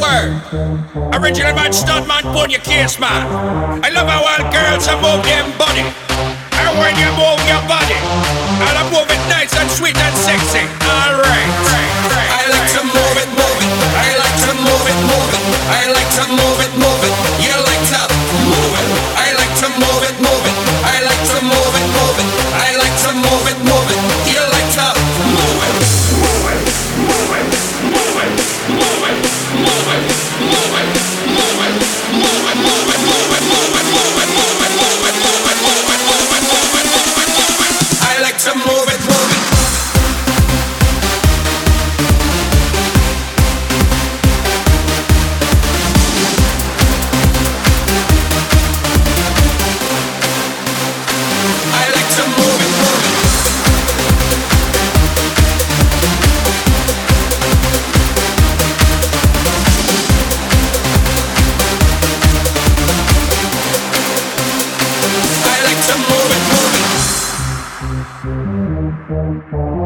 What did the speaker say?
word. Original man, stud man, put your case man. I love how all girls are move them body. And when you move your body, and I move it nice and sweet and sexy. Alright. I like to move it, move it. I like to move it, move it. I like to move it, move it. You like to move it. I like to move it, move it. I like to move it, move it. I like to move it, move it. You like to move it. Move it, move it, move it, move it, move it, move it, move it, move it, move it, move it, move it, move it, move it, move it, move it, move it, move it, move it, move it, move it. I like to move it, move it. Move it.